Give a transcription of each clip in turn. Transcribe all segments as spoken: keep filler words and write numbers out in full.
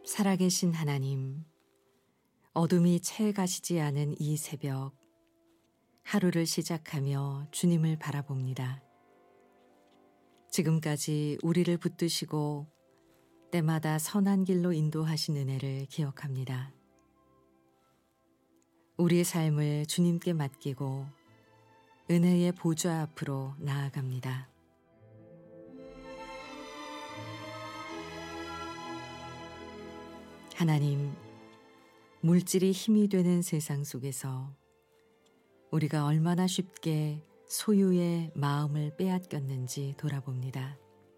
살아계신 하나님, 어둠이 채 가시지 않은 이 새벽, 하루를 시작하며 주님을 바라봅니다. 지금까지 우리를 붙드시고 때마다 선한 길로 인도하신 은혜를 기억합니다. 우리의 삶을 주님께 맡기고 은혜의 보좌 앞으로 나아갑니다. 하나님, 물질이 힘이 되는 세상 속에서 우리가 얼마나 쉽게 소유의 마음을 빼앗겼는지 돌아봅니다.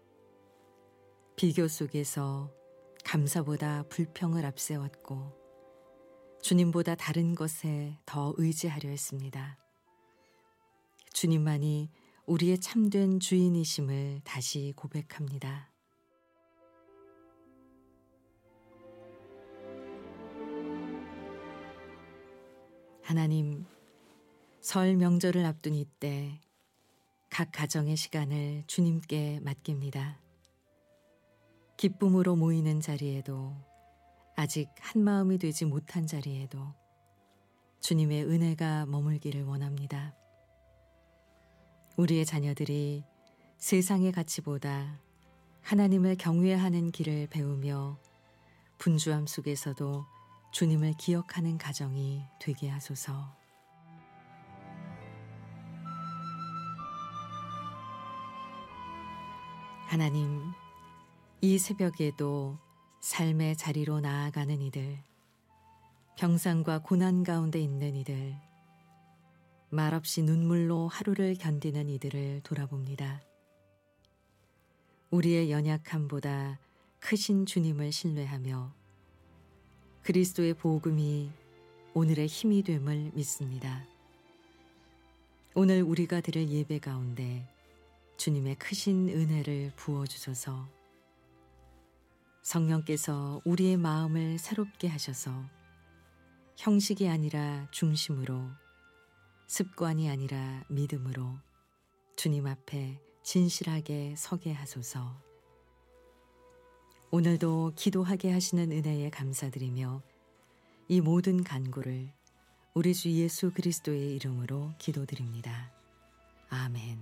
비교 속에서 감사보다 불평을 앞세웠고 주님보다 다른 것에 더 의지하려 했습니다. 주님만이 우리의 참된 주인이심을 다시 고백합니다. 하나님, 설 명절을 앞둔 이때 각 가정의 시간을 주님께 맡깁니다. 기쁨으로 모이는 자리에도 아직 한 마음이 되지 못한 자리에도 주님의 은혜가 머물기를 원합니다. 우리의 자녀들이 세상의 가치보다 하나님을 경외하는 길을 배우며 분주함 속에서도 주님을 기억하는 가정이 되게 하소서. 하나님, 이 새벽에도 삶의 자리로 나아가는 이들, 병상과 고난 가운데 있는 이들, 말없이 눈물로 하루를 견디는 이들을 돌아봅니다. 우리의 연약함보다 크신 주님을 신뢰하며 그리스도의 복음이 오늘의 힘이 됨을 믿습니다. 오늘 우리가 드릴 예배 가운데 주님의 크신 은혜를 부어주소서. 성령께서 우리의 마음을 새롭게 하셔서 형식이 아니라 중심으로, 습관이 아니라 믿음으로 주님 앞에 진실하게 서게 하소서. 오늘도 기도하게 하시는 은혜에 감사드리며 이 모든 간구를 우리 주 예수 그리스도의 이름으로 기도드립니다. 아멘.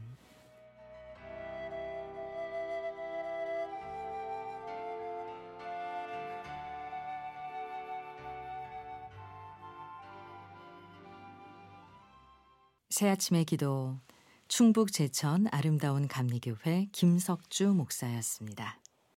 새아침의 기도, 충북 제천 아름다운 감리교회 김석주 목사였습니다.